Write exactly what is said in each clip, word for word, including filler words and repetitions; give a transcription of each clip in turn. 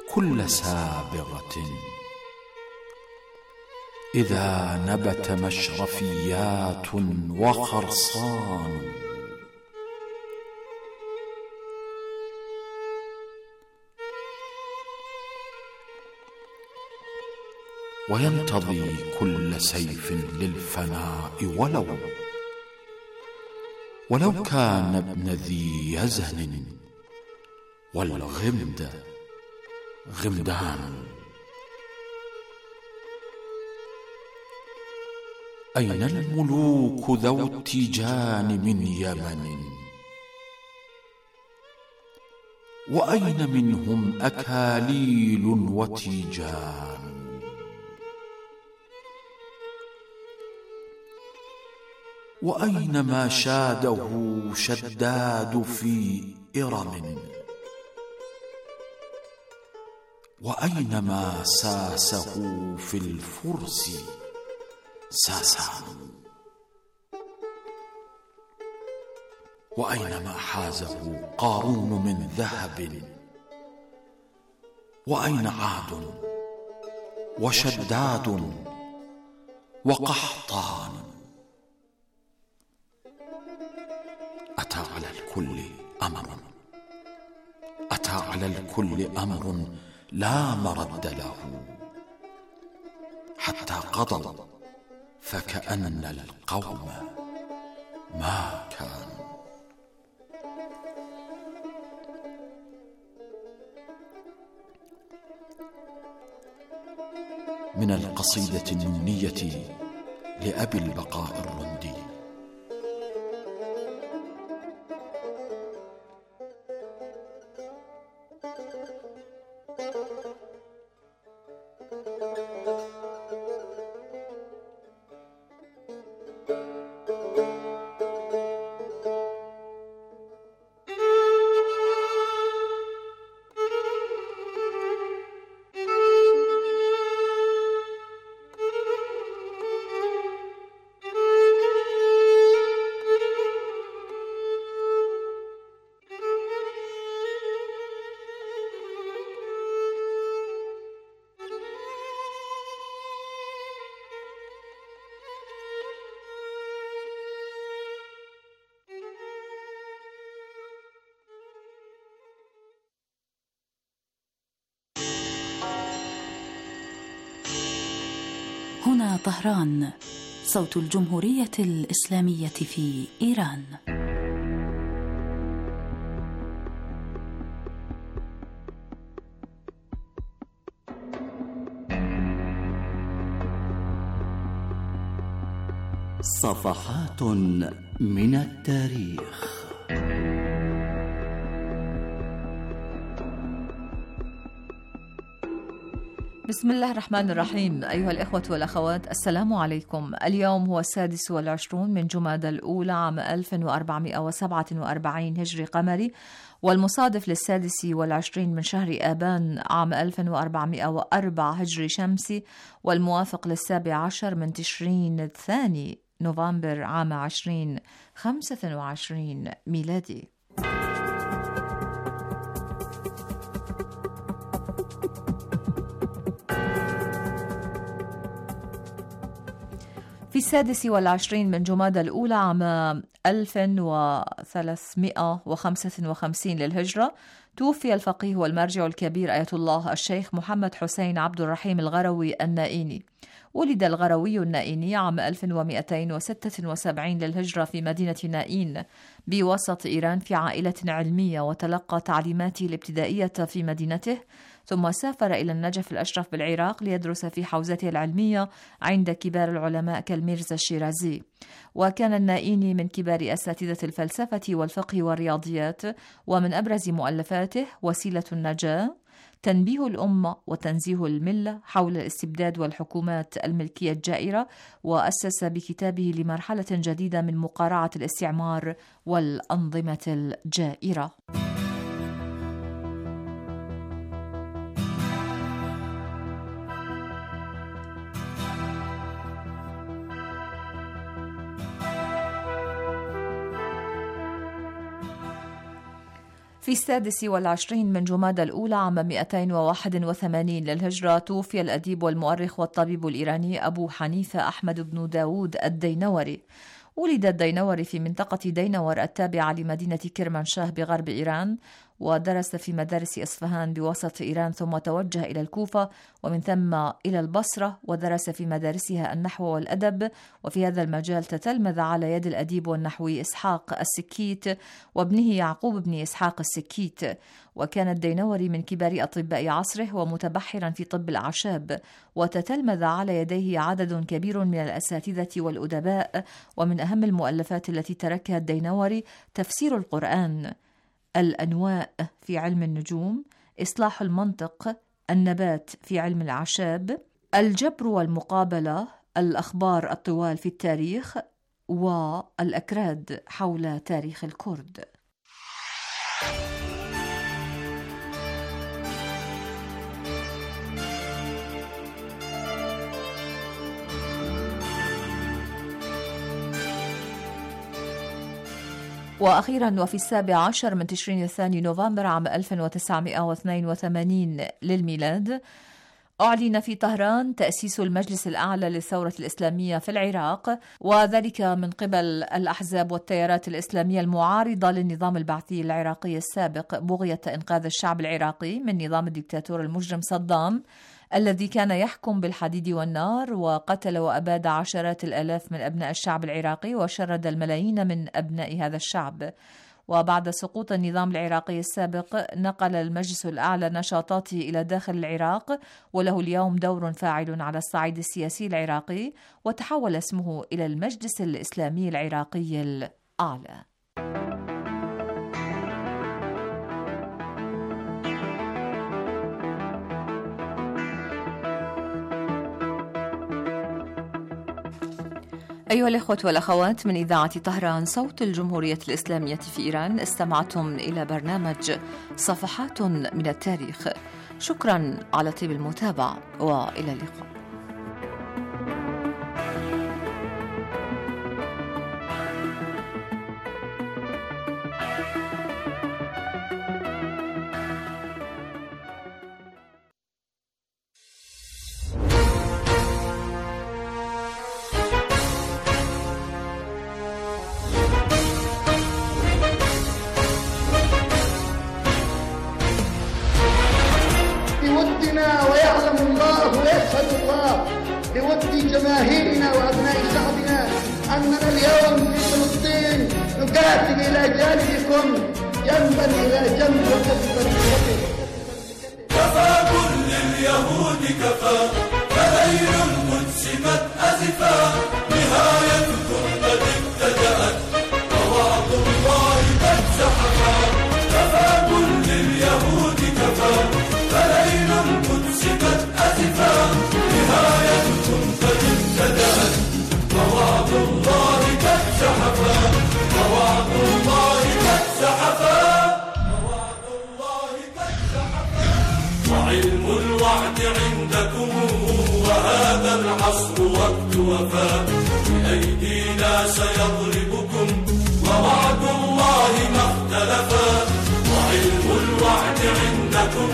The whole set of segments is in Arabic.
كل سابغة إذا نبت مشرفيات وخرصان، وينتضي كل سيف للفناء ولو ولو كان ابن ذي يزن، والغمد غمدان. أين الملوك ذو التيجان من يمن، وأين منهم أكاليل وتيجان؟ وأين ما شاده شداد في إرم، وأين ما ساسه في الفرس ساسان؟ وأين ما حازه قارون من ذهب، وأين عاد وشداد وقحطان؟ أتى على الكل أمر أتى على الكل أمر لا مرد له، حتى قضوا فكأن القوم ما كانوا. من القصيدة النونية لأبي البقاء الرندي. هنا طهران، صوت الجمهورية الإسلامية في إيران. صفحات من التاريخ. بسم الله الرحمن الرحيم. أيها الإخوة والأخوات، السلام عليكم. اليوم هو السادس والعشرون من جمادى الأولى عام ألف وأربعمائة وسبعة وأربعين هجري قمري، والمصادف للسادس والعشرين من شهر آبان عام ألف وأربعمائة وأربعة هجري شمسي، والموافق للسابع عشر من تشرين الثاني نوفمبر عام عشرين خمسة وعشرين ميلادي. في السادس والعشرين من جمادى الأولى عام ألف وثلاثمائة وخمسة وخمسين للهجرة توفي الفقيه والمرجع الكبير آية الله الشيخ محمد حسين عبد الرحيم الغروي النائيني. ولد الغروي النائيني عام ألف ومئتين وستة وسبعين للهجرة في مدينة نائين بوسط إيران في عائلة علمية، وتلقى تعليماته الابتدائية في مدينته، ثم سافر إلى النجف الأشرف بالعراق ليدرس في حوزته العلمية عند كبار العلماء كالميرزا الشيرازي. وكان النائيني من كبار أساتذة الفلسفة والفقه والرياضيات، ومن أبرز مؤلفاته وسيلة النجاة، تنبيه الأمة وتنزيه الملة حول الاستبداد والحكومات الملكية الجائرة، وأسس بكتابه لمرحلة جديدة من مقارعة الاستعمار والأنظمة الجائرة. في في السادس والعشرين من جمادى الأولى عام مئتين وواحد وثمانين للهجرة توفي الأديب والمؤرخ والطبيب الإيراني أبو حنيفة أحمد بن داود الدينوري. ولد الدينوري في منطقة دينور التابعة لمدينة كرمانشاه بغرب إيران، ودرس في مدارس إصفهان بوسط إيران، ثم توجه إلى الكوفة ومن ثم إلى البصرة، ودرس في مدارسها النحو والأدب. وفي هذا المجال تتلمذ على يد الأديب والنحوي إسحاق السكيت وابنه يعقوب بن إسحاق السكيت. وكان الدينوري من كبار أطباء عصره ومتبحرا في طب الأعشاب، وتتلمذ على يديه عدد كبير من الأساتذة والأدباء. ومن أهم المؤلفات التي تركها الدينوري تفسير القرآن، الأنواء في علم النجوم، إصلاح المنطق، النبات في علم الأعشاب، الجبر والمقابلة، الأخبار الطوال في التاريخ، والأكراد حول تاريخ الكرد. وأخيرا وفي السابع عشر من تشرين الثاني نوفمبر عام ألف وتسعمئة واثنين وثمانين للميلاد أعلن في طهران تأسيس المجلس الأعلى للثورة الإسلامية في العراق، وذلك من قبل الأحزاب والتيارات الإسلامية المعارضة للنظام البعثي العراقي السابق، بغية إنقاذ الشعب العراقي من نظام الدكتاتور المجرم صدام الذي كان يحكم بالحديد والنار، وقتل وأباد عشرات الآلاف من أبناء الشعب العراقي وشرد الملايين من أبناء هذا الشعب. وبعد سقوط النظام العراقي السابق نقل المجلس الأعلى نشاطاته إلى داخل العراق، وله اليوم دور فاعل على الصعيد السياسي العراقي، وتحول اسمه إلى المجلس الإسلامي العراقي الأعلى. أيها الإخوة والأخوات، من إذاعة طهران صوت الجمهورية الإسلامية في إيران، استمعتم إلى برنامج صفحات من التاريخ. شكرا على طيب المتابعة، وإلى اللقاء. ويعلم الله ويشهد الله بود جماهيرنا وأبناء شعبنا أننا اليوم في فلسطين نقاتل إلى جانبكم جنبا إلى جنب وكتفا بكتف. كفى كل اليهود كفى، فليل القدس قد أزفا، نهايتكم قد ابتدأت، ووعد الله قد زحفا. كفى كل اليهود كفى، فليل القدس قد أزفا، نهايتكم قد ابتدأت، ووعد الله قد زحفا، ووعد الله قد زحفا، ووعد الله قد زحفا. وعلم الوعد عندكم وهذا العصر وقت وفاء، بأيدينا سيضربكم ووعد الله ما اختلفا. وعلم الوعد عندكم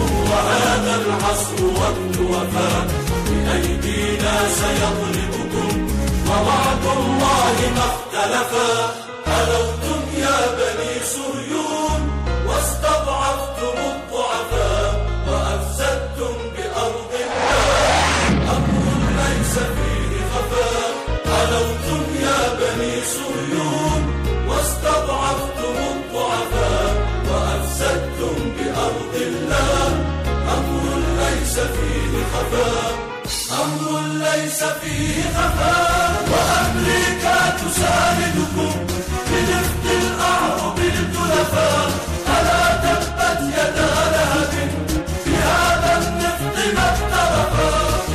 وهذا العصر وقت وفاء، بأيدينا سيضربكم ووعد الله ما اختلفا. ألوتم يا بني صهيون واستضعفتم الضعفاء، وأفسدتم بأرض الله أمر ليس فيه خفاء. ألوتم يا بني صهيون واستضعفتم الضعفاء، وأفسدتم بأرض الله أمر ليس فيه خفاء، أمر ليس فيه خفاء. وأمريكا تساندكم بنفط الأعرب التلفاء، ألا تبت يدا لهب بهذا النفط ما اقترفا.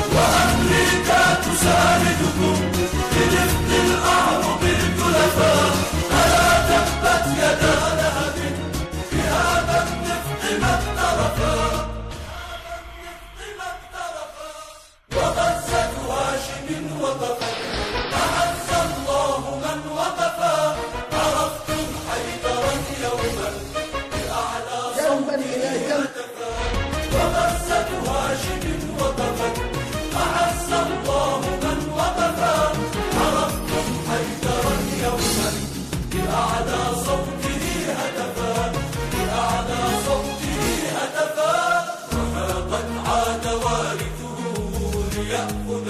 وأمريكا تساندكم بنفط الأعرب التلفاء، ألا تبت يدا لهب بهذا النفط ما اقترفا. وغزة هاشم وقفت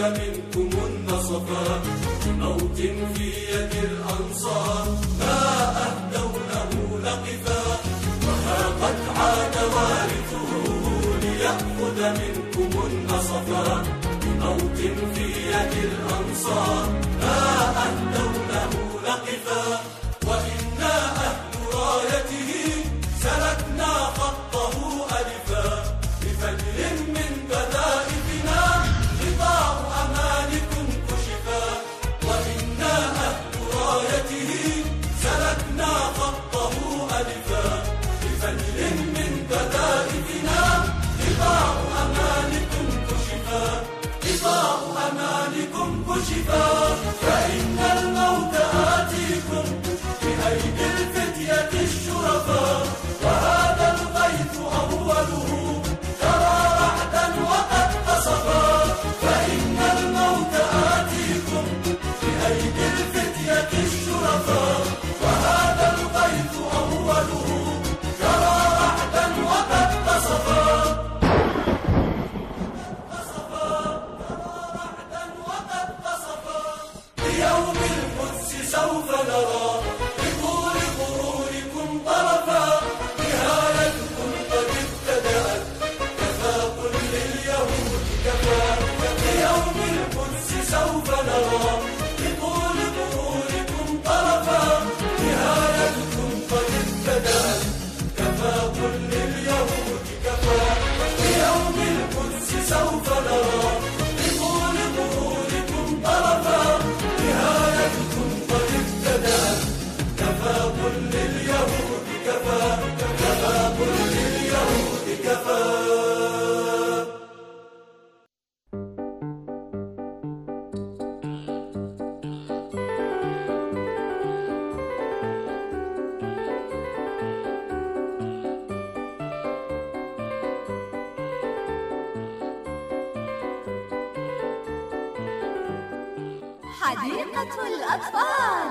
منكم النصفا بموت في يد الأنصار ما أهدونه لقفا وها قد عاد وارثه ليأخذ منكم النصفا بموت في يد الأنصار ما أهدونه لقفا وإنا أهل رايته سلكنا خطه ألفا بفجر من بذائفنا قطاع أمانكم كشفا وإنا أهل رايته سلكنا خطه ألفا بفجر من بذائفنا قطاع أمانكم كشفا قطاع أمانكم كشفا فإن الموت آتيكم بأيدي الفتية الشرفاء وهذا الغيث أوله ترى رعدا وقد قصفا فإن الموت آتيكم بأيدي الفتية الشرفاء وهذا الغيث أوله ترى رعدا وقد قصفا بيوم القدس سوف نرى بطول غروركم طرفا نهايتكم قد ابتدأت كفى قل لليهود كفى بيوم القدس سوف نرى بطول غروركم طرفا نهايتكم قد ابتدأت كفى قل لليهود كفى بيوم القدس سوف نرى بطول غروركم طرفا نهايتكم قد ابتدأت كفى قل لليهود كفى كفى قل لليهود كفى حديقة الأطفال.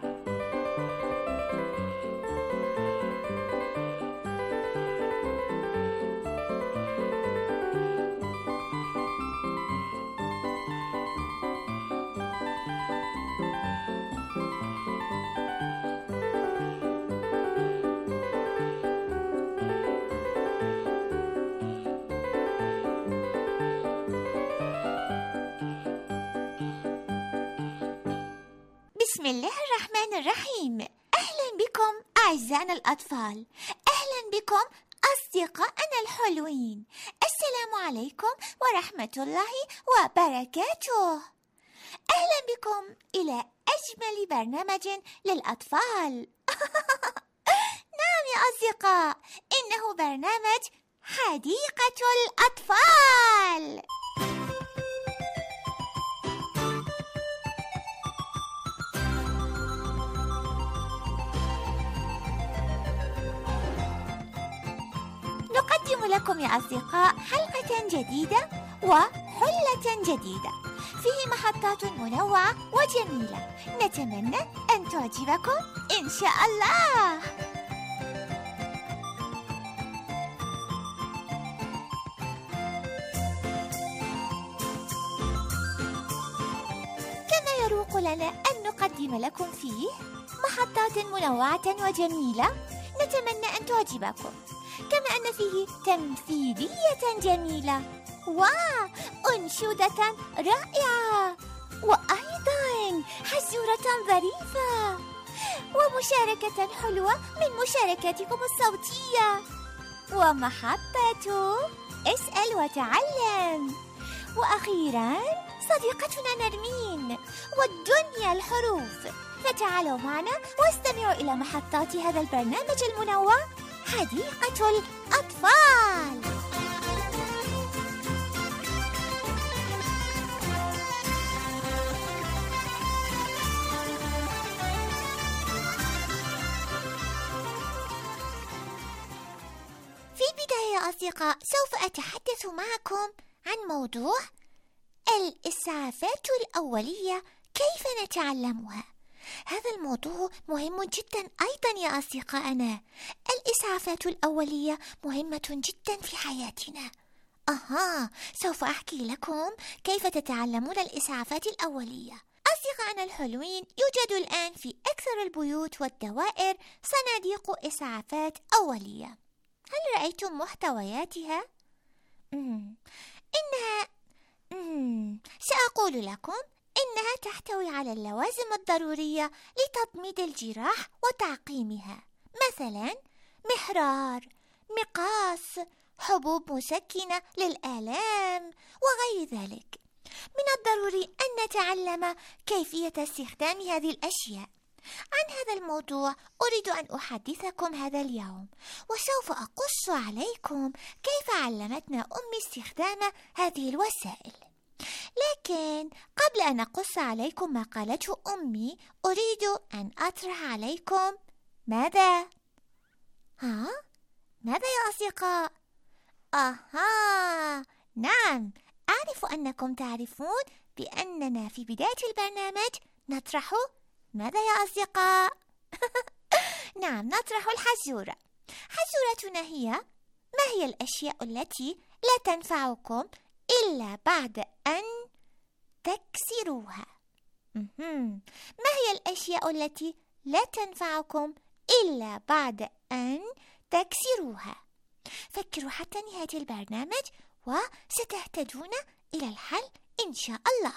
بسم الله الرحمن الرحيم. أهلا بكم أعزائنا الأطفال، أهلا بكم أصدقائنا الحلوين. السلام عليكم ورحمة الله وبركاته. أهلا بكم إلى أجمل برنامج للأطفال. نعم يا أصدقاء، إنه برنامج حديقة الأطفال. نقدم لكم يا أصدقاء حلقة جديدة وحلة جديدة فيه محطات منوعة وجميلة، نتمنى أن تعجبكم إن شاء الله. كما يروق لنا أن نقدم لكم فيه محطات منوعة وجميلة، نتمنى أن تعجبكم، كما أن فيه تمثيلية جميلة وأنشودة رائعة، وأيضا حزورة ظريفة، ومشاركة حلوة من مشاركاتكم الصوتية، ومحطة اسأل وتعلم، وأخيرا صديقتنا نرمين والدنيا الحروف. فتعالوا معنا واستمعوا إلى محطات هذا البرنامج المنوع حديقة الأطفال. في البداية يا أصدقاء سوف أتحدث معكم عن موضوع الإسعافات الأولية، كيف نتعلمها. هذا الموضوع مهم جدا أيضا يا أصدقائنا. الإسعافات الأولية مهمة جدا في حياتنا. أها، سوف أحكي لكم كيف تتعلمون الإسعافات الأولية. أصدقائنا الحلوين، يوجد الآن في أكثر البيوت والدوائر صناديق إسعافات أولية. هل رأيتم محتوياتها؟ مم. إنها مم. سأقول لكم إنها تحتوي على اللوازم الضرورية لتضميد الجراح وتعقيمها، مثلا محرار، مقاس، حبوب مسكنة للآلام وغير ذلك. من الضروري أن نتعلم كيفية استخدام هذه الأشياء. عن هذا الموضوع أريد أن أحدثكم هذا اليوم، وسوف أقص عليكم كيف علمتنا أمي استخدام هذه الوسائل. لكن قبل أن أقص عليكم ما قالته أمي، أريد أن أطرح عليكم ماذا؟ ها؟ ماذا يا أصدقاء؟ أها، نعم، أعرف أنكم تعرفون بأننا في بداية البرنامج نطرح ماذا يا أصدقاء؟ نعم، نطرح الحزورة. حزورتنا هي: ما هي الأشياء التي لا تنفعكم إلا بعد أن تكسروها؟ ما هي الأشياء التي لا تنفعكم إلا بعد أن تكسروها؟ فكروا حتى نهاية البرنامج وستهتدون إلى الحل إن شاء الله.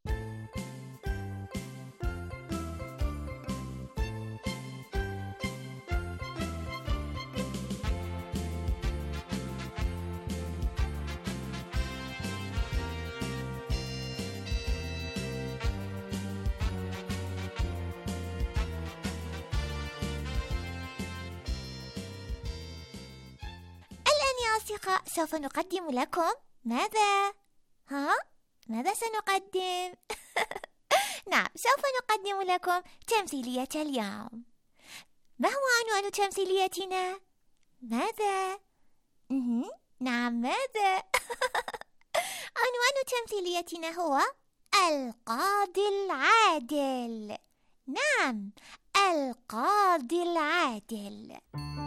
أصدقاء، سوف نقدم لكم ماذا؟ ها؟ ماذا سنقدم؟ نعم، سوف نقدم لكم تمثيلية اليوم. ما هو عنوان تمثيليتنا؟ ماذا؟ نعم، ماذا؟ عنوان تمثيليتنا هو القاضي العادل. نعم، القاضي العادل.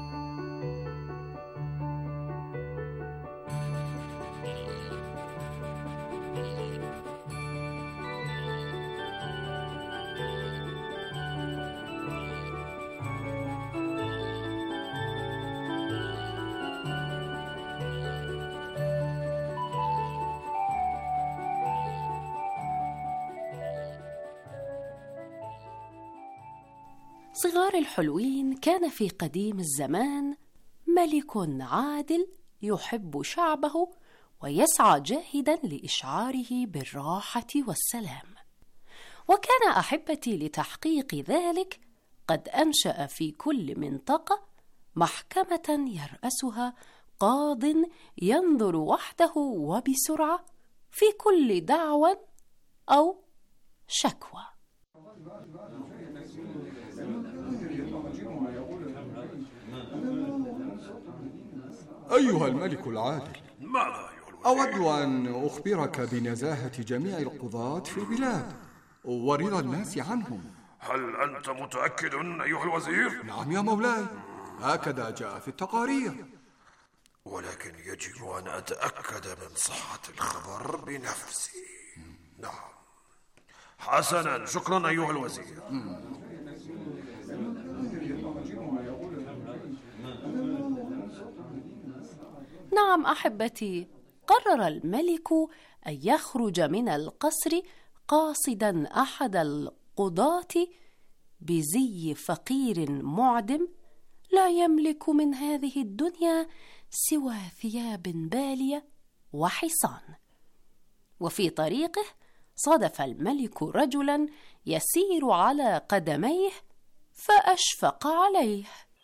صغار الحلوين، كان في قديم الزمان ملك عادل يحب شعبه ويسعى جاهدا لإشعاره بالراحة والسلام. وكان أحبتي لتحقيق ذلك قد أنشأ في كل منطقة محكمة يرأسها قاض ينظر وحده وبسرعة في كل دعوى أو شكوى. أيها الملك العادل، ماذا أود أن أخبرك بنزاهة جميع القضاة في البلاد ورضا الناس عنهم. هل أنت متأكد أيها الوزير؟ نعم يا مولاي، هكذا جاء في التقارير. ولكن يجب أن أتأكد من صحة الخبر بنفسي. نعم، حسنا، شكرا أيها الوزير. نعم أحبتي، قرر الملك أن يخرج من القصر قاصدا أحد القضاة بزي فقير معدم لا يملك من هذه الدنيا سوى ثياب بالية وحصان. وفي طريقه صادف الملك رجلا يسير على قدميه فأشفق عليه.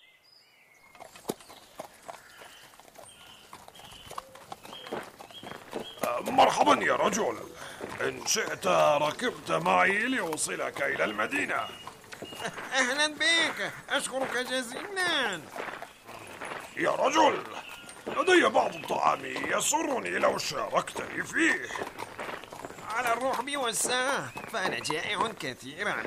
مرحبا يا رجل، إن شئت ركبت معي لأوصلك إلى المدينة. أهلا بك، أشكرك جزيلا. يا رجل، لدي بعض الطعام يسرني لو شاركتني فيه. على الرحب والسعة، فأنا جائع كثيرا.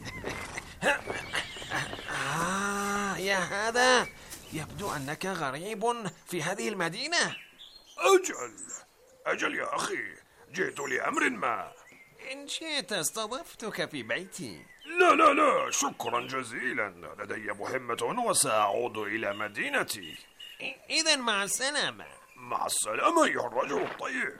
آه يا هذا، يبدو أنك غريب في هذه المدينة. أجل، أجل يا أخي، جئت لأمر ما. إن شئت استضفتك في بيتي. لا لا لا، شكرا جزيلا، لدي مهمة وسأعود إلى مدينتي. إذا مع السلامة. مع السلامة أيها الرجل الطيب.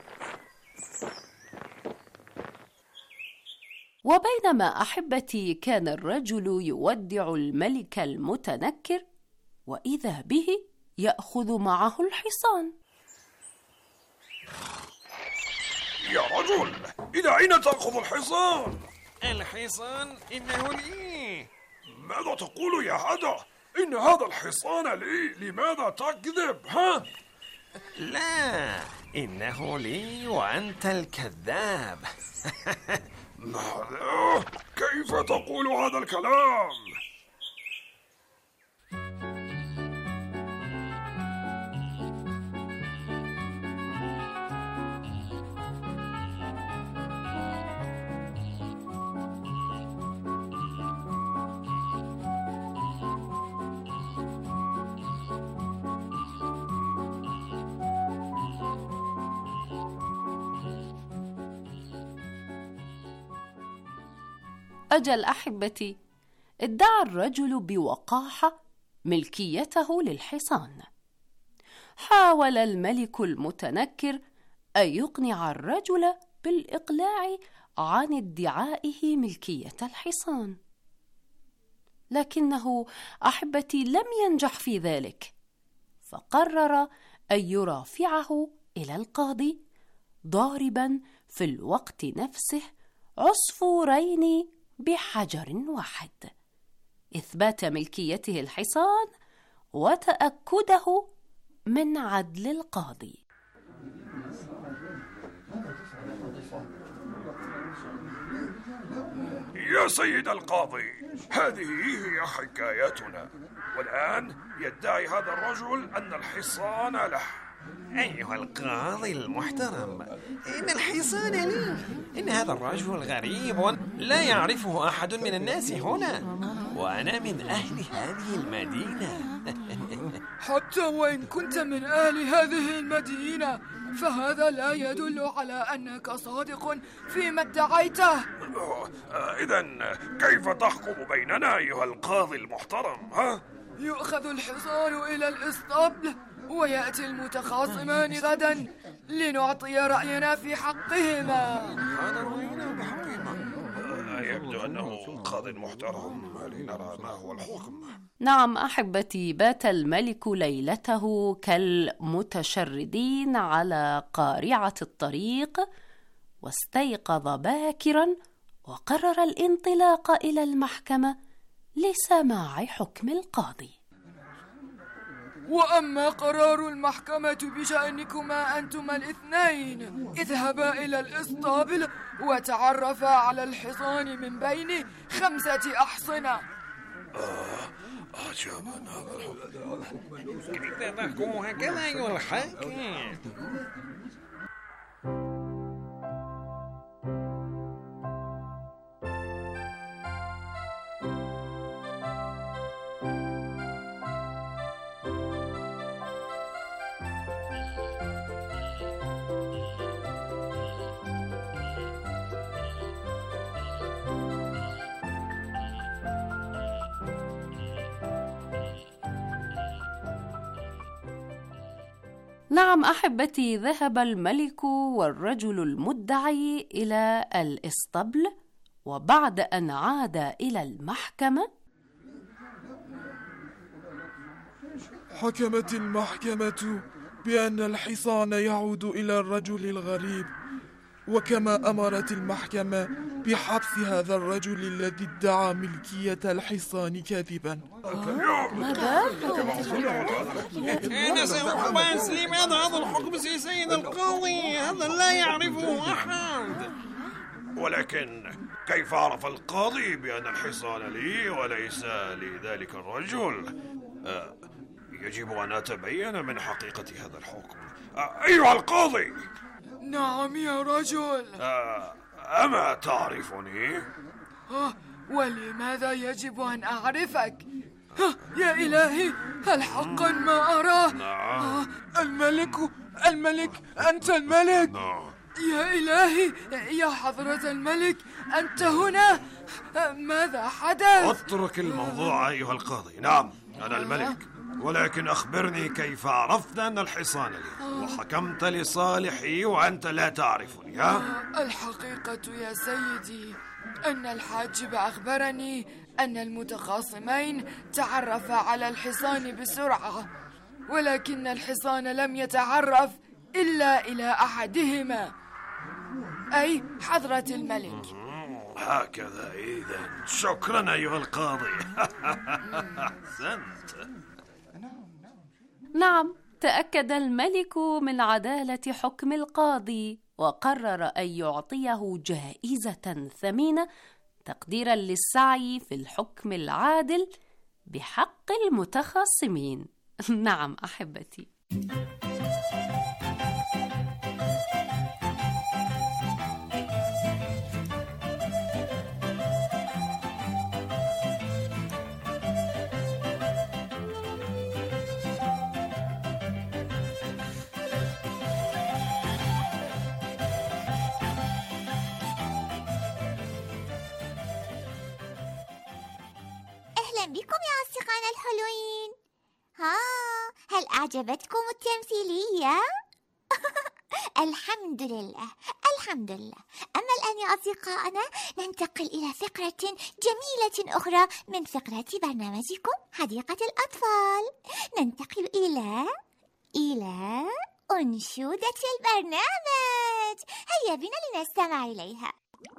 وبينما أحبتي كان الرجل يودع الملك المتنكر، وإذا به يأخذ معه الحصان. يا رجل، إلى أين تأخذ الحصان؟ الحصان إنه لي. ماذا تقول يا هذا؟ إن هذا الحصان لي، لماذا تكذب؟ ها؟ لا، إنه لي وأنت الكذاب. ماذا؟ كيف تقول هذا الكلام؟ أجل أحبتي، ادعى الرجل بوقاحة ملكيته للحصان. حاول الملك المتنكر أن يقنع الرجل بالإقلاع عن ادعائه ملكية الحصان، لكنه أحبتي لم ينجح في ذلك، فقرر أن يرافعه إلى القاضي، ضاربا في الوقت نفسه عصفورين بحجر واحد: إثبات ملكيته الحصان وتأكده من عدل القاضي. يا سيد القاضي، هذه هي حكايتنا، والآن يدعي هذا الرجل أن الحصان له. أيها القاضي المحترم، إن الحصان لي. إن هذا الرجل غريب لا يعرفه أحد من الناس هنا، وأنا من أهل هذه المدينة. حتى وإن كنت من أهل هذه المدينة فهذا لا يدل على أنك صادق فيما ادعيته. إذن كيف تحكم بيننا أيها القاضي المحترم؟ ها؟ يؤخذ الحصان إلى الإسطبل ويأتي المتخاصمان غدا لنعطي رأينا في حقهما. يبدو أنه قاضي محترم، لنرى ما هو الحكم. نعم أحبتي، بات الملك ليلته كالمتشردين على قارعة الطريق، واستيقظ باكرا وقرر الانطلاق إلى المحكمة لسماع حكم القاضي. وأما قرار المحكمة بشأنكما أنتما الاثنين، اذهبا إلى الإسطبل وتعرفا على الحصان من بين خمسة أحصنة. عجبا هذا الحكم. كيف تحكم هكذا أيها الحاكم؟ نعم أحبتي، ذهب الملك والرجل المدعي إلى الإسطبل، وبعد أن عاد إلى المحكمة حكمت المحكمة بأن الحصان يعود إلى الرجل الغريب، وكما أمرت المحكمة بحبس هذا الرجل الذي ادعى ملكية الحصان كذبا. أنا سأحبس. لماذا هذا الحكم يا سيد القاضي؟ هذا لا يعرفه أحد. ولكن كيف عرف القاضي بأن الحصان لي وليس لذلك الرجل؟ آه يجب أن أتبين من حقيقة هذا الحكم. آه أيها القاضي. نعم يا رجل. آه أما تعرفني؟ آه ولماذا يجب أن أعرفك؟ آه يا إلهي، هل حقا ما أراه؟ نعم. آه الملك الملك، أنت الملك؟ نعم. يا إلهي، يا حضرة الملك، أنت هنا؟ ماذا حدث؟ اترك الموضوع أيها القاضي. نعم أنا الملك، ولكن أخبرني كيف عرفت أن الحصان لي وحكمت لصالحي وأنت لا تعرفني؟ ها؟ الحقيقة يا سيدي أن الحاجب أخبرني أن المتخاصمين تعرفا على الحصان بسرعة، ولكن الحصان لم يتعرف إلا إلى أحدهما، أي حضرة الملك. هكذا إذن. شكرا أيها القاضي. أحسنت. نعم، تأكد الملك من عدالة حكم القاضي وقرر أن يعطيه جائزة ثمينة تقديرا للسعي في الحكم العادل بحق المتخاصمين. نعم أحبتي. أهلا بكم يا أصدقائنا الحلوين. ها، هل أعجبتكم التمثيلية؟ الحمد لله الحمد لله. أما الآن يا أصدقائنا ننتقل إلى فقرة جميلة أخرى من فقرة برنامجكم حديقة الأطفال. ننتقل إلى إلى أنشودة البرنامج. هيا بنا لنستمع إليها.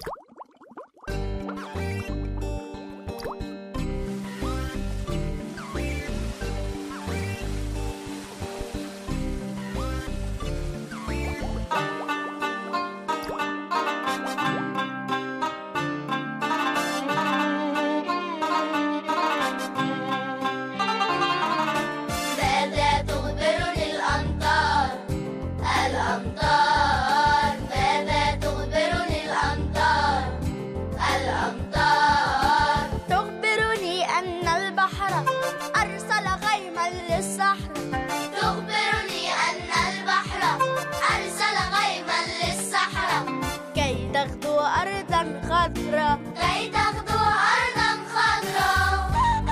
كي تغدو أرضاً خضراء.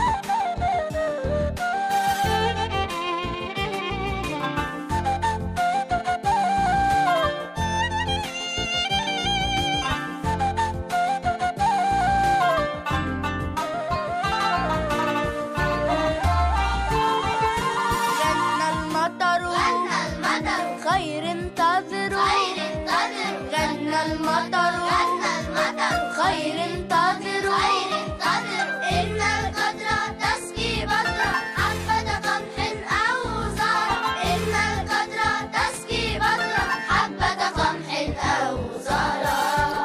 غنى المطر غنى المطر خير انتظروا خير انتظروا. غنى المطر غنى المطر خير انتظروا خير انتظروا. إن القطرة تسقي بطرة حبة قمح أو زرع. إن القطرة تسقي بطرة حبة قمح أو زرع.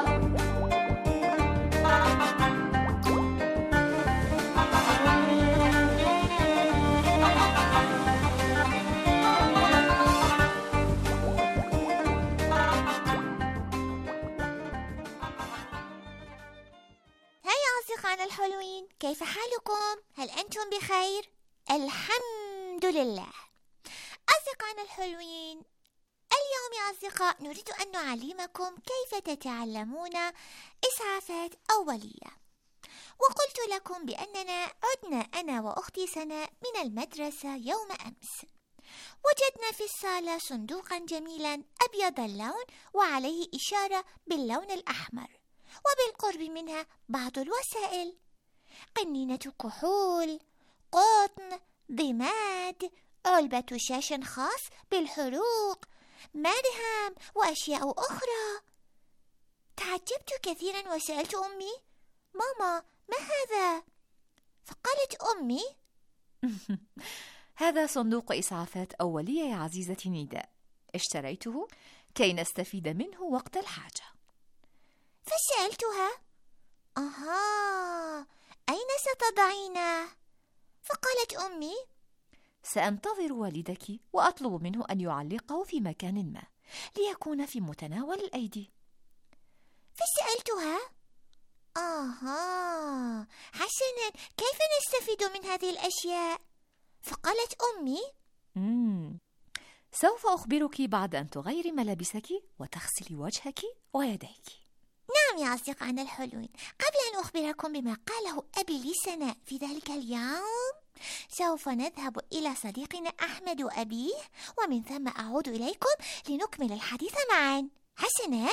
أصدقائنا الحلوين، كيف حالكم؟ هل أنتم بخير؟ الحمد لله. أصدقائنا الحلوين، اليوم يا أصدقاء نريد أن نعلمكم كيف تتعلمون إسعافات أولية. وقلت لكم بأننا عدنا أنا وأختي سناء من المدرسة يوم أمس. وجدنا في الصالة صندوقا جميلا أبيض اللون وعليه إشارة باللون الأحمر، وبالقرب منها بعض الوسائل: قنينة كحول، قطن، ضماد، علبة شاش خاص بالحروق، مرهم وأشياء أخرى. تعجبت كثيرا وسألت أمي: ماما ما هذا؟ فقالت أمي: هذا صندوق إسعافات أولية يا عزيزتي نداء، اشتريته كي نستفيد منه وقت الحاجة. فسألتها: أها، أين ستضعينه؟ فقالت أمي: سأنتظر والدك وأطلب منه أن يعلقه في مكان ما ليكون في متناول الأيدي. فسألتها: أها، حسنا، كيف نستفيد من هذه الأشياء؟ فقالت أمي: مم. سوف أخبرك بعد أن تغيري ملابسك وتغسلي وجهك ويديك. نعم يا أصدقائنا الحلوين، قبل أن أخبركم بما قاله أبي لسناء في ذلك اليوم، سوف نذهب إلى صديقنا أحمد وأبيه، ومن ثم أعود إليكم لنكمل الحديث معا. حسناً.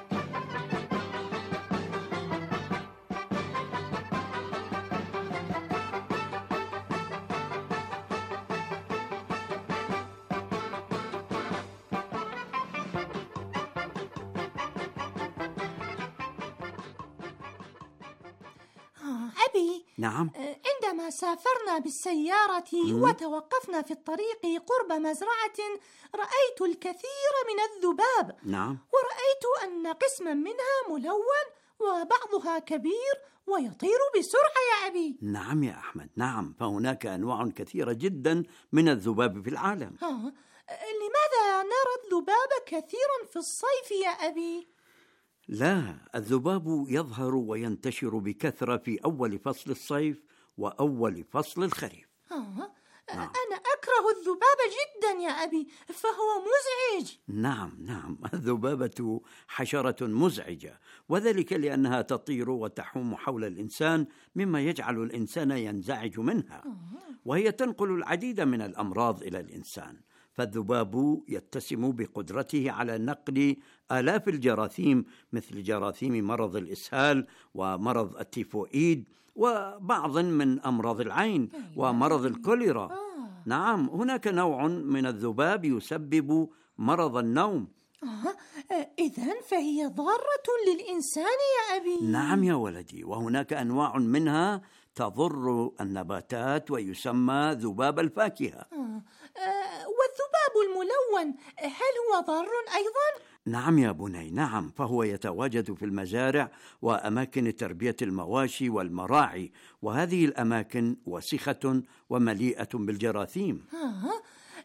أبي، نعم. عندما سافرنا بالسيارة مم. وتوقفنا في الطريق قرب مزرعة، رأيت الكثير من الذباب. نعم. ورأيت أن قسما منها ملون وبعضها كبير ويطير بسرعة يا أبي. نعم يا أحمد، نعم، فهناك أنواع كثيرة جدا من الذباب في العالم. ها. لماذا نرى الذباب كثيرا في الصيف يا أبي؟ لا، الذباب يظهر وينتشر بكثرة في أول فصل الصيف وأول فصل الخريف. آه. نعم. أنا أكره الذباب جدا يا أبي، فهو مزعج. نعم نعم، الذبابة حشرة مزعجة، وذلك لأنها تطير وتحوم حول الإنسان، مما يجعل الإنسان ينزعج منها، وهي تنقل العديد من الأمراض إلى الإنسان. فالذباب يتسم بقدرته على نقل آلاف الجراثيم، مثل جراثيم مرض الإسهال ومرض التيفوئيد وبعض من أمراض العين ومرض الكوليرا. نعم، هناك نوع من الذباب يسبب مرض النوم. آه، إذن فهي ضارة للإنسان يا أبي. نعم يا ولدي، وهناك أنواع منها تضر النباتات ويسمى ذباب الفاكهة. آه. آه، والذباب الملون هل هو ضار أيضا؟ نعم يا بني، نعم، فهو يتواجد في المزارع وأماكن تربية المواشي والمراعي، وهذه الأماكن وسخة ومليئة بالجراثيم. آه.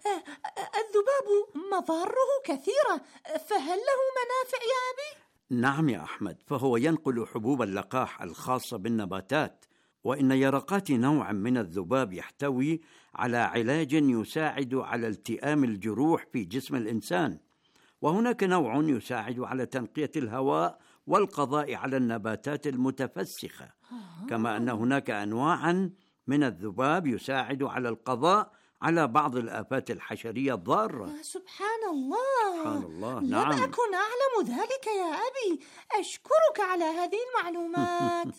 الذباب مضاره كثيرة، فهل له منافع يا أبي؟ نعم يا أحمد، فهو ينقل حبوب اللقاح الخاصة بالنباتات، وإن يرقات نوع من الذباب يحتوي على علاج يساعد على التئام الجروح في جسم الإنسان، وهناك نوع يساعد على تنقية الهواء والقضاء على النباتات المتفسخة، كما أن هناك أنواعا من الذباب يساعد على القضاء على بعض الآفات الحشرية الضارة. سبحان الله، سبحان الله. لم نعم. أكن أعلم ذلك يا أبي، أشكرك على هذه المعلومات.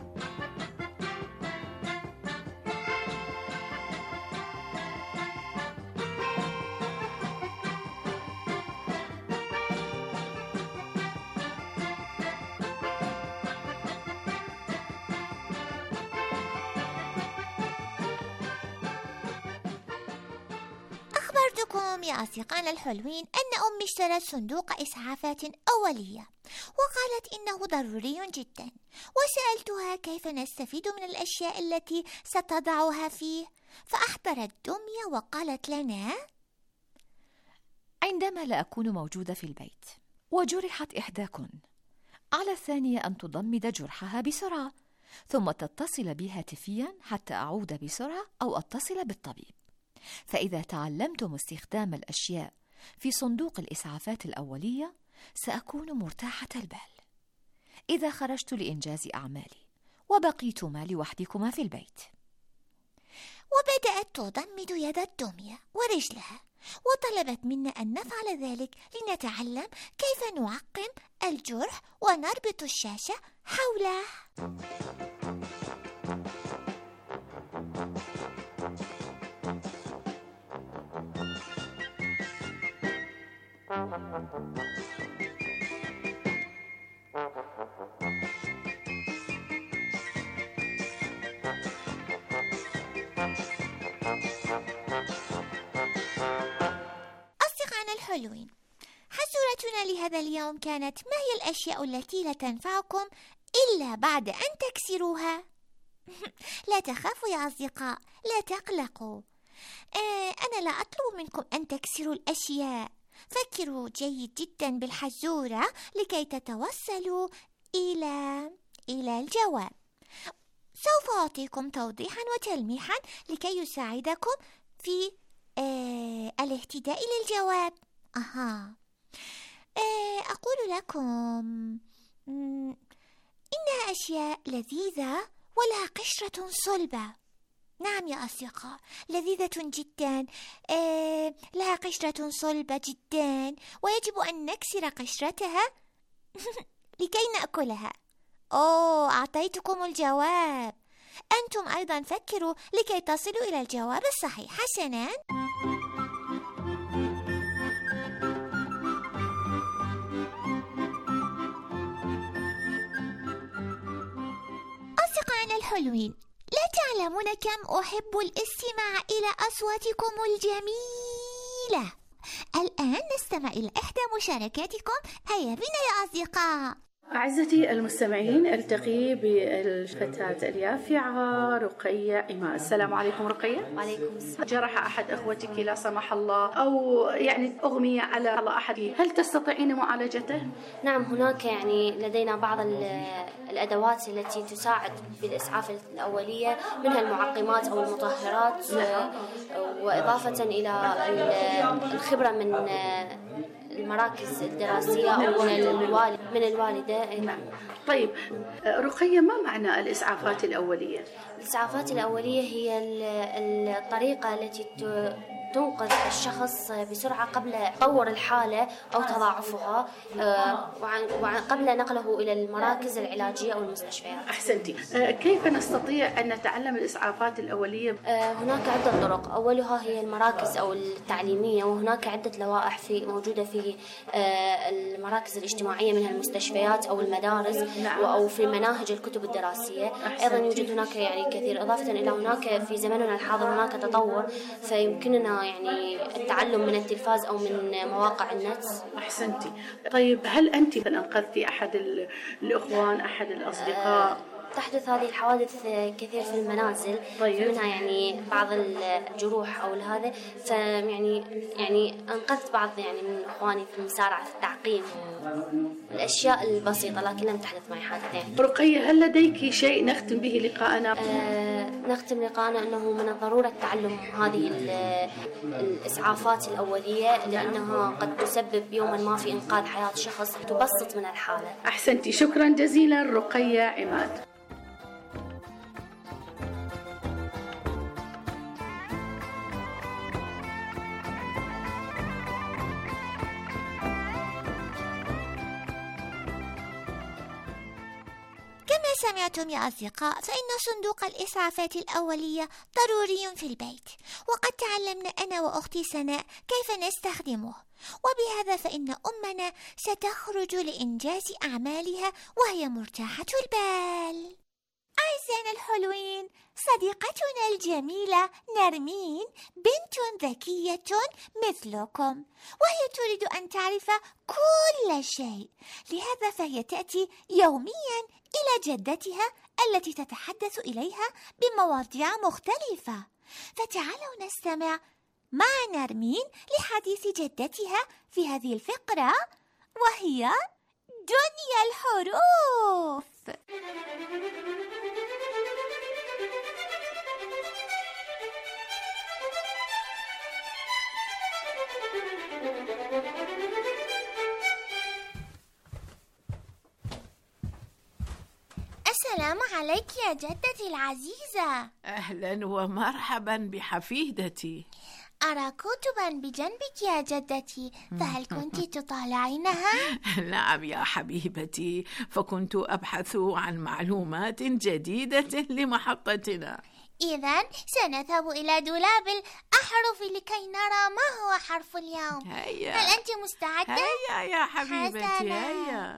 أخبرتكم يا أصدقائنا الحلوين أن أمي اشترت صندوق إسعافات أولية، وقالت إنه ضروري جدا، وسألتها كيف نستفيد من الأشياء التي ستضعها فيه، فأحضرت دمية وقالت لنا: عندما لا أكون موجودة في البيت وجرحت إحداكن، على الثانية أن تضمد جرحها بسرعة، ثم تتصل بي هاتفيا حتى أعود بسرعة أو أتصل بالطبيب. فإذا تعلمتم استخدام الأشياء في صندوق الإسعافات الأولية سأكون مرتاحة البال إذا خرجت لإنجاز أعمالي وبقيتما لوحدكما في البيت. وبدأت تضمد يد الدمية ورجلها، وطلبت منا أن نفعل ذلك لنتعلم كيف نعقم الجرح ونربط الشاشة حوله. أصدقائنا الحلوين، حزورتنا لهذا اليوم كانت: ما هي الأشياء التي لا تنفعكم إلا بعد أن تكسروها؟ لا تخافوا يا أصدقاء، لا تقلقوا. آه أنا لا أطلب منكم أن تكسروا الأشياء، فكروا جيد جدا بالحزورة لكي تتوصلوا إلى إلى الجواب. سوف أعطيكم توضيحا وتلميحا لكي يساعدكم في آه الاهتداء للجواب. أها آه أقول لكم إنها أشياء لذيذة ولها قشرة صلبة. نعم يا أصدقاء، لذيذة جدا، آه لها قشرة صلبة جدا، ويجب أن نكسر قشرتها لكي نأكلها. أوه، أعطيتكم الجواب. أنتم أيضا فكروا لكي تصلوا إلى الجواب الصحيح. حسنا، أصدقائنا الحلوين، لا تعلمون كم أحب الاستماع إلى أصواتكم الجميلة. الآن نستمع إلى إحدى مشاركاتكم. هيا بنا يا أصدقاء. أعزتي المستمعين، ألتقي بالفتاة اليافعة رقية إماء. السلام عليكم رقية. وعليكم السلام. جرح أحد أخوتك لا سمح الله، أو يعني أغمي على الله أحد، هل تستطيعين معالجته؟ نعم، هناك يعني لدينا بعض الأدوات التي تساعد بالإسعاف الأولية، منها المعقمات أو المطهرات، وإضافة إلى الخبرة من المراكز الدراسية أو من الوالد من الوالدة. نعم. طيب رقية، ما معنى الإسعافات الأولية؟ الإسعافات الأولية هي الطريقة التي تنقذ الشخص بسرعة قبل تطور الحالة أو تضاعفها، وقبل نقله إلى المراكز العلاجية أو المستشفيات. أحسنتي. كيف نستطيع أن نتعلم الإسعافات الأولية؟ هناك عدة طرق. أولها هي المراكز أو التعليمية، وهناك عدة لوائح في موجودة في المراكز الاجتماعية منها المستشفيات أو المدارس. نعم. أو في مناهج الكتب الدراسية. أحسنتي. أيضا يوجد هناك يعني كثير. إضافة إلى هناك في زمننا الحاضر هناك تطور، فيمكننا يعني التعلم من التلفاز أو من مواقع النت. أحسنتي. طيب هل أنت أنقذتي أحد الأخوان، أحد الأصدقاء؟ تحدث هذه الحوادث كثير في المنازل. طيب. منها يعني بعض الجروح أو هذا، فيعني يعني أنقذت بعض يعني من إخواني في المسارعة في التعقيم، الأشياء البسيطة، لكن لم تحدث معي حادثين. رقية، هل لديك شيء نختم به لقاءنا؟ آه نختم لقاءنا أنه من الضرورة تعلم هذه الإسعافات الأولية، لأنها قد تسبب يوما ما في إنقاذ حياة شخص، تبسط من الحالة. أحسنتي، شكرا جزيلا رقية عماد. كما سمعتم يا أصدقاء، فإن صندوق الإسعافات الأولية ضروري في البيت، وقد تعلمنا أنا وأختي سناء كيف نستخدمه، وبهذا فإن أمنا ستخرج لإنجاز أعمالها وهي مرتاحة البال. أعزائنا الحلوين، صديقتنا الجميلة نرمين بنت ذكية مثلكم، وهي تريد أن تعرف كل شيء، لهذا فهي تأتي يوميا إلى جدتها التي تتحدث إليها بمواضيع مختلفة. فتعالوا نستمع مع نرمين لحديث جدتها في هذه الفقرة، وهي دنيا الحروف. السلام عليك يا جدتي العزيزة. أهلا ومرحبا بحفيدتي. أرى كتبا بجنبك يا جدتي، فهل كنت تطالعينها؟ نعم يا حبيبتي، فكنت أبحث عن معلومات جديدة لمحطتنا. إذن سنذهب إلى دولاب الأحرف لكي نرى ما هو حرف اليوم. هيا. هل أنت مستعدة؟ هيا يا حبيبتي. حسنا. هيا.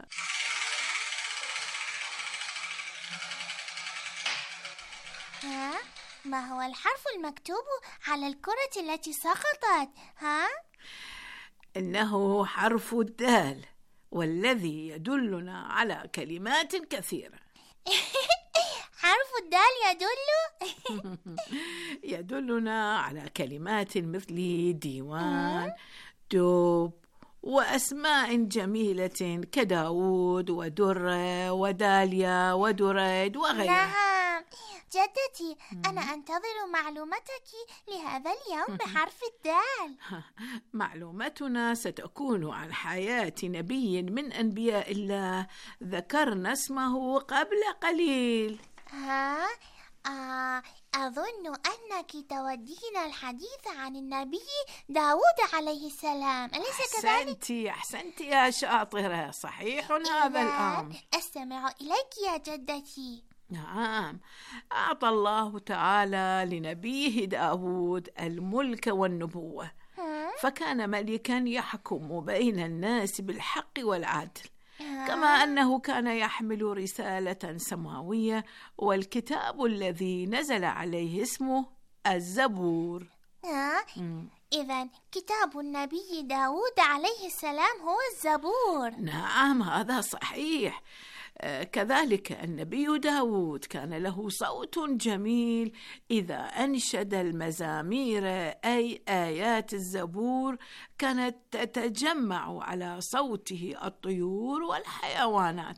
ها؟ ما هو الحرف المكتوب على الكرة التي سقطت؟ ها؟ إنه حرف الدال، والذي يدلنا على كلمات كثيرة. حرف الدال يدل؟ يدلنا على كلمات مثل ديوان، دب، وأسماء جميلة كداود ودرة وداليا ودريد وغيرها. نعم، جدتي، أنا أنتظر معلومتك لهذا اليوم بحرف الدال. معلومتنا ستكون عن حياة نبي من أنبياء الله ذكرنا اسمه قبل قليل. ها؟ آه أظن أنك تودين الحديث عن النبي داود عليه السلام، أليس كذلك؟ أحسنتي أحسنتي يا شاطرة، صحيح هذا الأمر. أستمع إليك يا جدتي. نعم، أعطى الله تعالى لنبيه داود الملك والنبوة، فكان ملكا يحكم بين الناس بالحق والعدل، كما أنه كان يحمل رسالة سماوية والكتاب الذي نزل عليه اسمه الزبور. آه. إذن كتاب النبي داود عليه السلام هو الزبور. نعم هذا صحيح. كذلك النبي داود كان له صوت جميل إذا أنشد المزامير أي آيات الزبور كانت تتجمع على صوته الطيور والحيوانات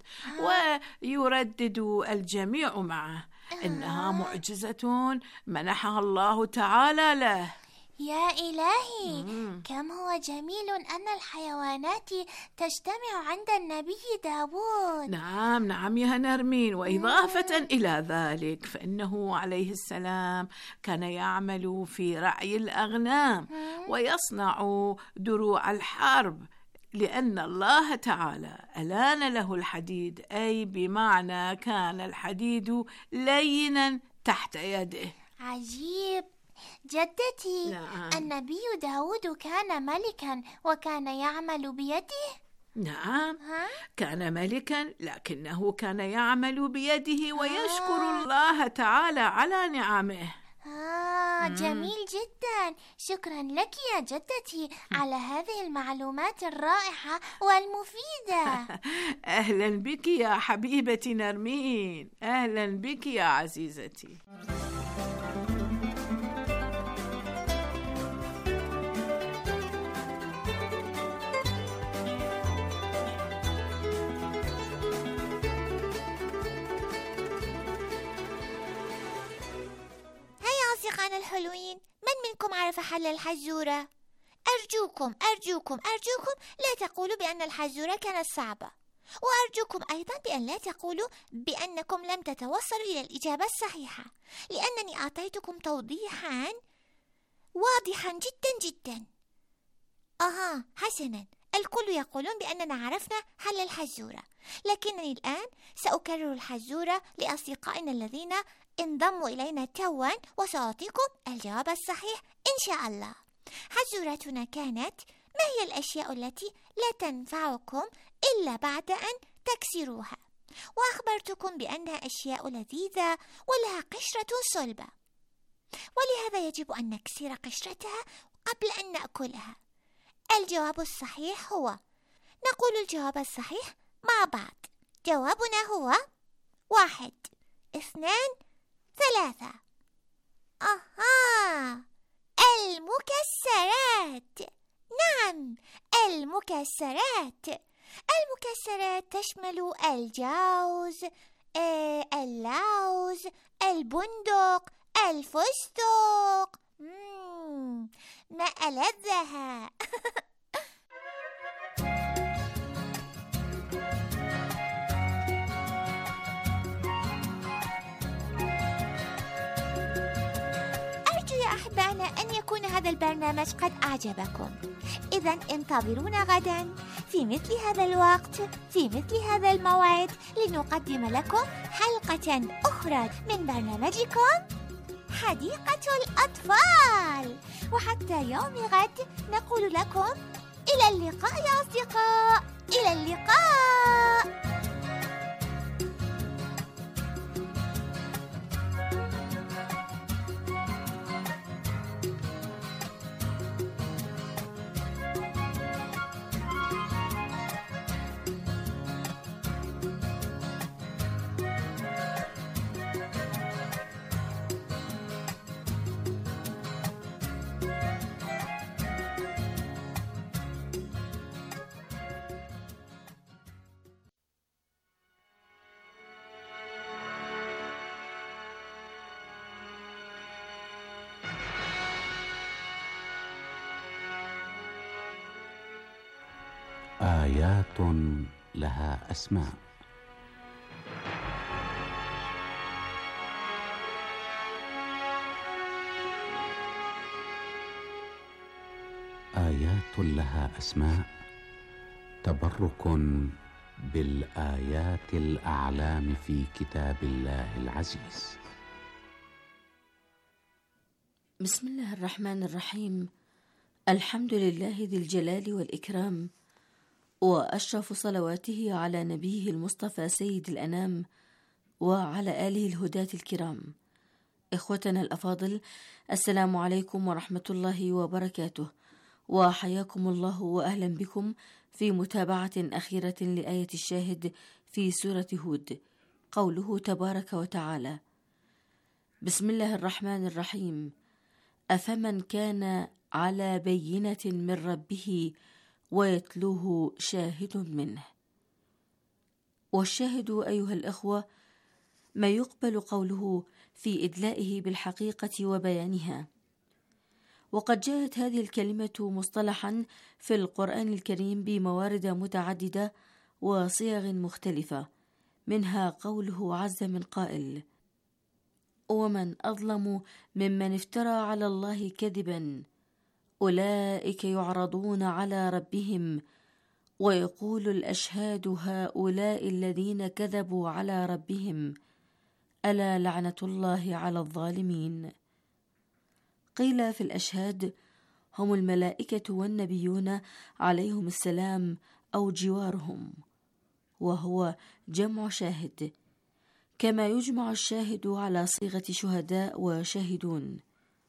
ويردد الجميع معه. إنها معجزة منحها الله تعالى له. يا إلهي، مم. كم هو جميل أن الحيوانات تجتمع عند النبي داود. نعم نعم يا نرمين، وإضافة مم. إلى ذلك فإنه عليه السلام كان يعمل في رعي الأغنام مم. ويصنع دروع الحرب، لأن الله تعالى ألان له الحديد، أي بمعنى كان الحديد لينا تحت يده. عجيب جدتي. نعم. النبي داود كان ملكا وكان يعمل بيده. نعم ها؟ كان ملكا لكنه كان يعمل بيده ويشكر آه. الله تعالى على نعمه. آه جميل جدا، شكرا لك يا جدتي على هذه المعلومات الرائعة والمفيدة. أهلا بك يا حبيبتي نرمين، أهلا بك يا عزيزتي. أصدقائنا الحلوين، من منكم عرف حل الحزورة؟ أرجوكم أرجوكم أرجوكم لا تقولوا بأن الحزورة كانت صعبة، وأرجوكم أيضا بأن لا تقولوا بأنكم لم تتوصلوا إلى الإجابة الصحيحة، لأنني أعطيتكم توضيحا واضحا جدا جدا. أها حسنا، الكل يقولون بأننا عرفنا حل الحزورة، لكنني الآن سأكرر الحزورة لأصدقائنا الذين انضموا إلينا توا، وسأعطيكم الجواب الصحيح إن شاء الله. حزورتنا كانت: ما هي الأشياء التي لا تنفعكم إلا بعد أن تكسروها؟ وأخبرتكم بأنها أشياء لذيذة ولها قشرة صلبة، ولهذا يجب أن نكسر قشرتها قبل أن نأكلها. الجواب الصحيح هو، نقول الجواب الصحيح مع بعض. جوابنا هو واحد، اثنان، ثلاثة. أها، المكسرات. نعم، المكسرات. المكسرات تشمل الجوز، اللوز، البندق، الفستق. مم. ما ألذها. أحبائنا أن يكون هذا البرنامج قد أعجبكم. إذن انتظرونا غدا في مثل هذا الوقت في مثل هذا الموعد لنقدم لكم حلقة أخرى من برنامجكم حديقة الأطفال. وحتى يوم غد نقول لكم إلى اللقاء يا أصدقاء، إلى اللقاء. آيات لها أسماء. آيات لها أسماء تبرك بالآيات الأعلام في كتاب الله العزيز. بسم الله الرحمن الرحيم. الحمد لله ذي الجلال والإكرام، وأشرف صلواته على نبيه المصطفى سيد الأنام وعلى آله الهداة الكرام. إخوتنا الأفاضل، السلام عليكم ورحمة الله وبركاته، وحياكم الله وأهلا بكم في متابعة أخيرة لآية الشاهد في سورة هود. قوله تبارك وتعالى: بسم الله الرحمن الرحيم. أفمن كان على بينة من ربه ويتلوه شاهد منه. والشاهد أيها الأخوة ما يقبل قوله في إدلائه بالحقيقة وبيانها. وقد جاءت هذه الكلمة مصطلحا في القرآن الكريم بموارد متعددة وصيغ مختلفة، منها قوله عز من قائل: ومن أظلم ممن افترى على الله كذبا أولئك يعرضون على ربهم ويقول الأشهاد هؤلاء الذين كذبوا على ربهم ألا لعنة الله على الظالمين. قيل في الأشهاد هم الملائكة والنبيون عليهم السلام أو جوارهم، وهو جمع شاهد، كما يجمع الشاهد على صيغة شهداء وشاهدون.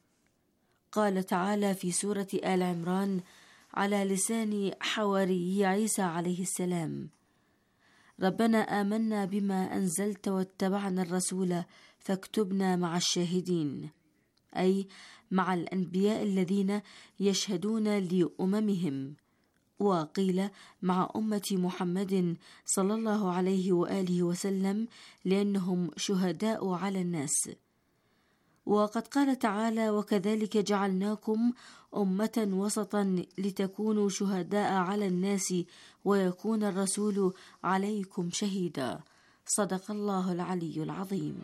قال تعالى في سورة آل عمران على لسان حواري عيسى عليه السلام: ربنا آمنا بما أنزلت واتبعنا الرسول فاكتبنا مع الشاهدين، أي مع الأنبياء الذين يشهدون لأممهم. وقيل مع أمة محمد صلى الله عليه وآله وسلم لأنهم شهداء على الناس. وقد قال تعالى: وكذلك جعلناكم أمة وسطا لتكونوا شهداء على الناس ويكون الرسول عليكم شهيدا. صدق الله العلي العظيم.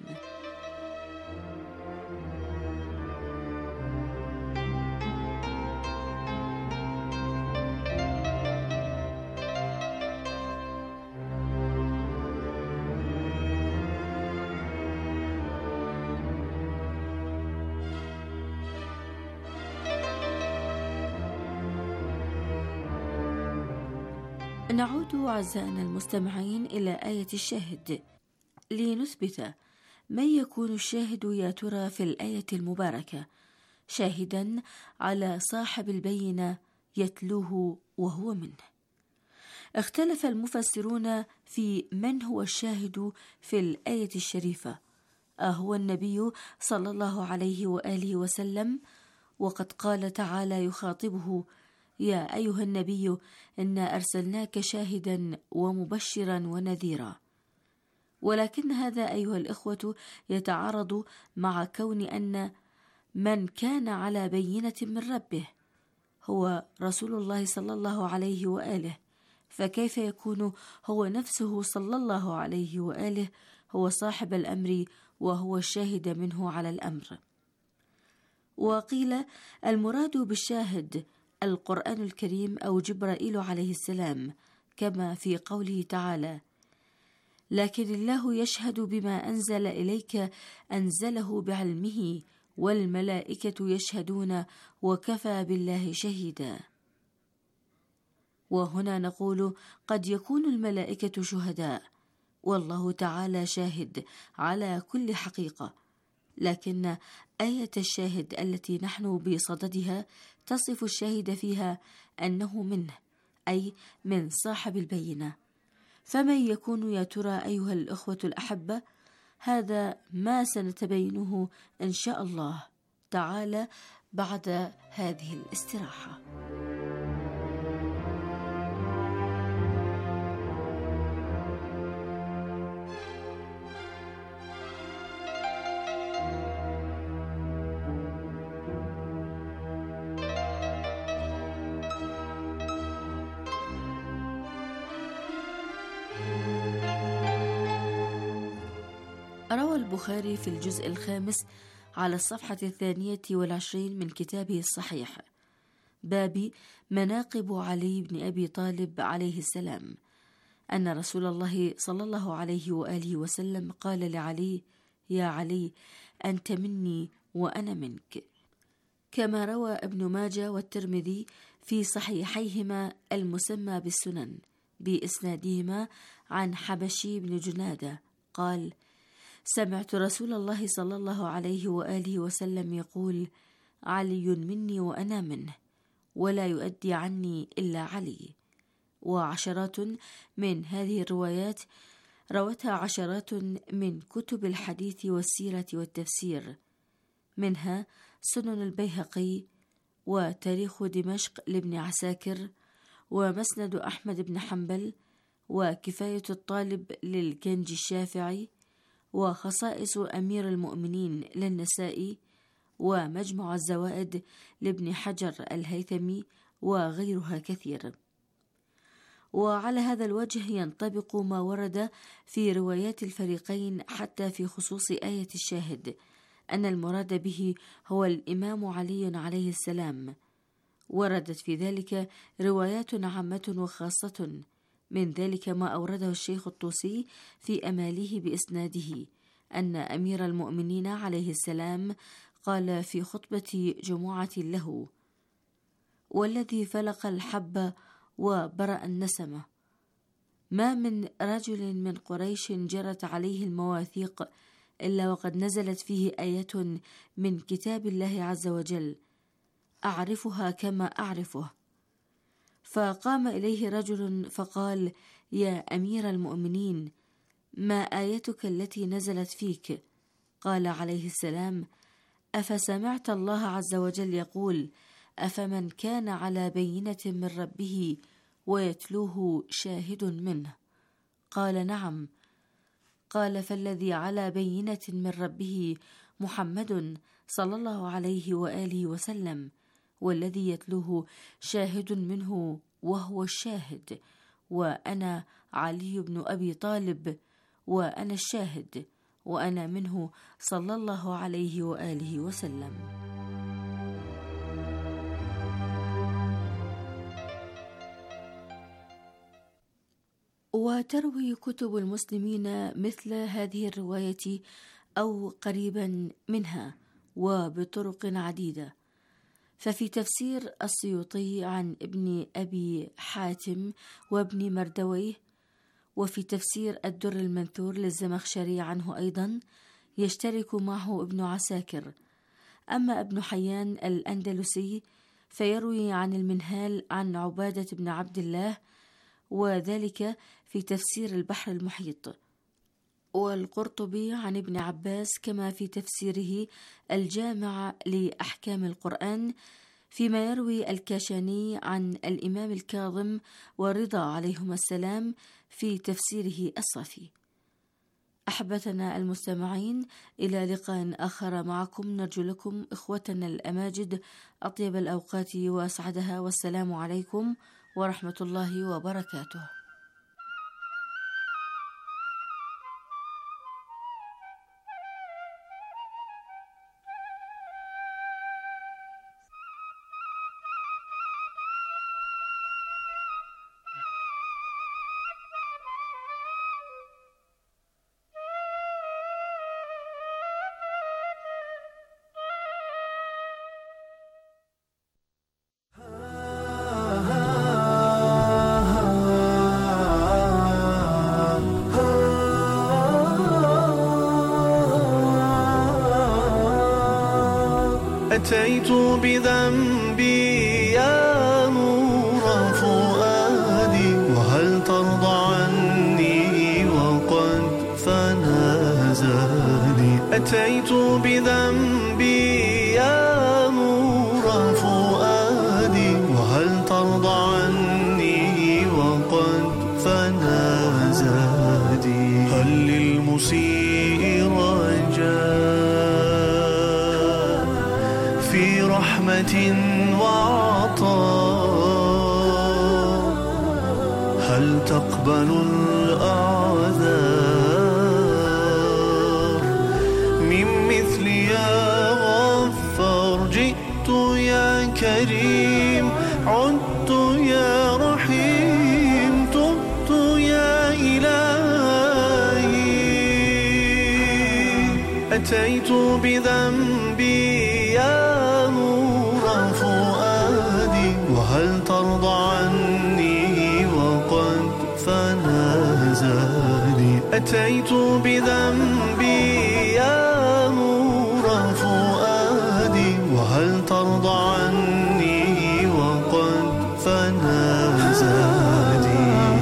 نعود أعزائنا المستمعين إلى آية الشاهد لنثبت من يكون الشاهد يا ترى في الآية المباركة، شاهدا على صاحب البينة يتلوه وهو منه. اختلف المفسرون في من هو الشاهد في الآية الشريفة، أهو النبي صلى الله عليه وآله وسلم؟ وقد قال تعالى يخاطبه: يا أيها النبي إنا أرسلناك شاهدا ومبشرا ونذيرا. ولكن هذا أيها الإخوة يتعارض مع كون أن من كان على بينة من ربه هو رسول الله صلى الله عليه وآله، فكيف يكون هو نفسه صلى الله عليه وآله هو صاحب الأمر وهو الشاهد منه على الأمر؟ وقيل المراد بالشاهد القرآن الكريم أو جبرائيل عليه السلام، كما في قوله تعالى: لكن الله يشهد بما أنزل إليك أنزله بعلمه والملائكة يشهدون وكفى بالله شهيدا. وهنا نقول قد يكون الملائكة شهداء والله تعالى شاهد على كل حقيقة، لكن آية الشاهد التي نحن بصددها تصف الشاهد فيها أنه منه، أي من صاحب البينة. فمن يكون يا ترى أيها الأخوة الأحبة؟ هذا ما سنتبينه إن شاء الله تعالى بعد هذه الاستراحة. روى البخاري في الجزء الخامس على الصفحة الثانية والعشرين من كتابه الصحيح باب مناقب علي بن أبي طالب عليه السلام أن رسول الله صلى الله عليه وآله وسلم قال لعلي: يا علي، أنت مني وأنا منك. كما روى ابن ماجه والترمذي في صحيحيهما المسمى بالسنن بإسنادهما عن حبشي بن جنادة قال: سمعت رسول الله صلى الله عليه وآله وسلم يقول: علي مني وأنا منه، ولا يؤدي عني إلا علي. وعشرات من هذه الروايات روتها عشرات من كتب الحديث والسيرة والتفسير، منها سنن البيهقي، وتاريخ دمشق لابن عساكر، ومسند أحمد بن حنبل، وكفاية الطالب للكنجي الشافعي، وخصائص أمير المؤمنين للنسائي، ومجمع الزوائد لابن حجر الهيثمي، وغيرها كثير. وعلى هذا الوجه ينطبق ما ورد في روايات الفريقين حتى في خصوص آية الشاهد، أن المراد به هو الإمام علي عليه السلام. وردت في ذلك روايات عامة وخاصة، من ذلك ما أورده الشيخ الطوسي في أماله بإسناده أن أمير المؤمنين عليه السلام قال في خطبة جمعة له: والذي فلق الحب وبرأ النسمة، ما من رجل من قريش جرت عليه المواثيق إلا وقد نزلت فيه آية من كتاب الله عز وجل أعرفها كما أعرفه. فقام إليه رجل فقال: يا أمير المؤمنين، ما آيتك التي نزلت فيك؟ قال عليه السلام: أفسمعت الله عز وجل يقول: أفمن كان على بينة من ربه ويتلوه شاهد منه؟ قال: نعم. قال: فالذي على بينة من ربه محمد صلى الله عليه وآله وسلم، والذي يتلوه شاهد منه وهو الشاهد، وأنا علي بن أبي طالب، وأنا الشاهد، وأنا منه صلى الله عليه وآله وسلم. وتروي كتب المسلمين مثل هذه الرواية أو قريبا منها وبطرق عديدة. ففي تفسير السيوطي عن ابن أبي حاتم وابن مردويه، وفي تفسير الدر المنثور للزمخشري عنه أيضا يشترك معه ابن عساكر. أما ابن حيان الأندلسي فيروي عن المنهال عن عبادة بن عبد الله، وذلك في تفسير البحر المحيط. والقرطبي عن ابن عباس كما في تفسيره الجامع لأحكام القرآن، فيما يروي الكاشاني عن الإمام الكاظم ورضا عليهما السلام في تفسيره الصافي. أحبتنا المستمعين، إلى لقاء آخر معكم، نرجو لكم إخوتنا الأماجد أطيب الأوقات وأسعدها، والسلام عليكم ورحمة الله وبركاته. أتيت بذنبي يا نور فؤادي، وهل ترضى عني وقد فنى زادي. أتيت بذنبي يا نور فؤادي، وهل ترضى عني وقد فنى زادي. هل للمسيء رجاء في رحمة وعطاء؟ هل تقبل الأعذار من مثل يا غفار جئت يا كريم عدت يا رحيم تبت يا إلهي أتيت بذنبي يا نور فؤادي وهل ترضى عني وقد فنى زادي أتيت بذنبي يا نور فؤادي وهل ترضى عني وقد فنى زادي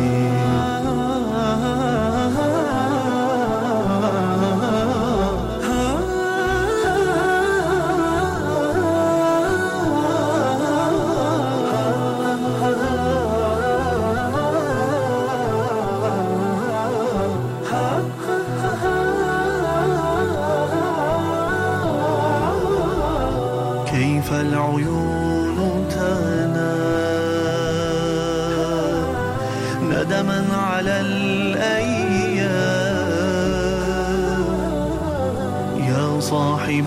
كيف العيون تنام ندما على الأيام يا صاحب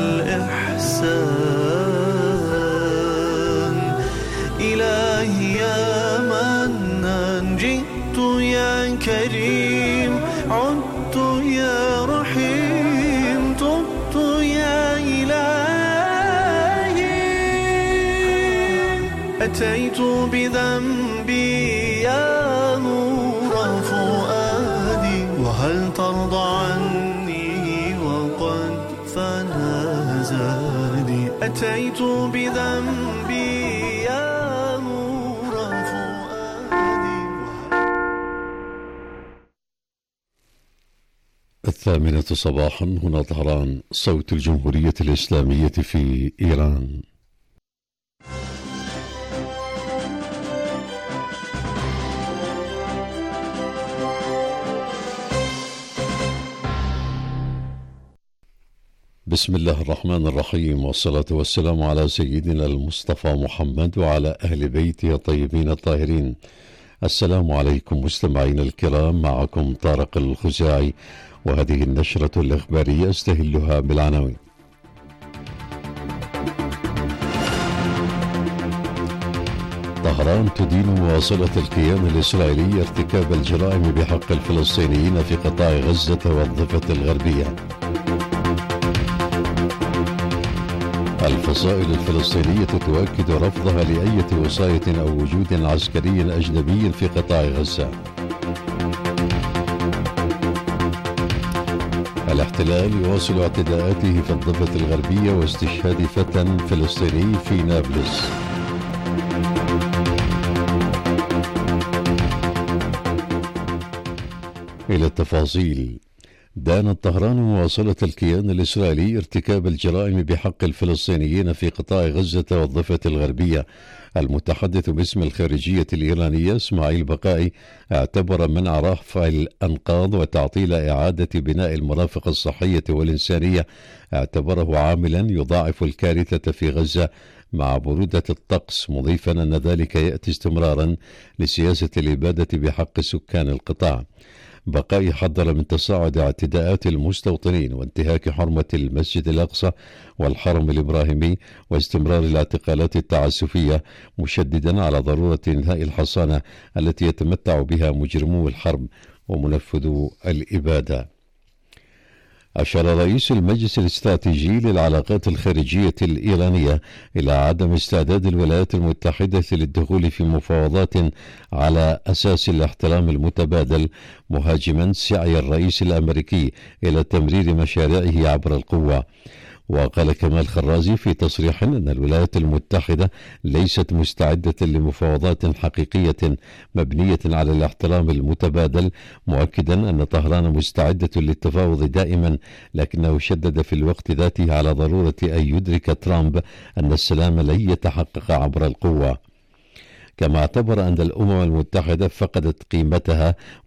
الإحسان إلهي يا منان جئت يا كريم عدت يا رحيم تبت يا إلهي أتيت بذنبي يا نور فؤادي وهل ترضى عني وقد فنى زادي أتيت بذنبي يا نور فؤادي. الثامنة صباحا هنا طهران، صوت الجمهورية الإسلامية في إيران. بسم الله الرحمن الرحيم، والصلاة والسلام على سيدنا المصطفى محمد وعلى أهل بيته الطيبين الطاهرين. السلام عليكم مستمعين الكرام، معكم طارق الخزاعي، وهذه النشرة الإخبارية استهلها بالعناوين. طهران تدين مواصلة الكيان الإسرائيلي ارتكاب الجرائم بحق الفلسطينيين في قطاع غزة والضفة الغربية. الفصائل الفلسطينية تؤكد رفضها لأية وصاية أو وجود عسكري أجنبي في قطاع غزة. الاحتلال يواصل اعتداءاته في الضفة الغربية واستشهاد فتى فلسطيني في نابلس. إلى التفاصيل. دانت طهران مواصلة الكيان الإسرائيلي ارتكاب الجرائم بحق الفلسطينيين في قطاع غزة والضفة الغربية. المتحدث باسم الخارجية الإيرانية إسماعيل بقائي اعتبر منع رفع الأنقاض وتعطيل إعادة بناء المرافق الصحية والإنسانية اعتبره عاملا يضاعف الكارثة في غزة مع برودة الطقس، مضيفا أن ذلك يأتي استمرارا لسياسة الإبادة بحق سكان القطاع. بقائي حذر من تصاعد اعتداءات المستوطنين وانتهاك حرمة المسجد الأقصى والحرم الإبراهيمي واستمرار الاعتقالات التعسفية، مشددا على ضرورة إنهاء الحصانة التي يتمتع بها مجرمو الحرب ومنفذو الإبادة. أشار رئيس المجلس الاستراتيجي للعلاقات الخارجية الإيرانية إلى عدم استعداد الولايات المتحدة للدخول في مفاوضات على أساس الاحترام المتبادل، مهاجما سعي الرئيس الأمريكي إلى تمرير مشاريعه عبر القوة. وقال كمال خرازي في تصريح أن الولايات المتحدة ليست مستعدة لمفاوضات حقيقية مبنية على الاحترام المتبادل، مؤكدا أن طهران مستعدة للتفاوض دائما، لكنه شدد في الوقت ذاته على ضرورة أن يدرك ترامب أن السلام لن يتحقق عبر القوة. كما اعتبر أن الأمم المتحدة فقدت قيمتها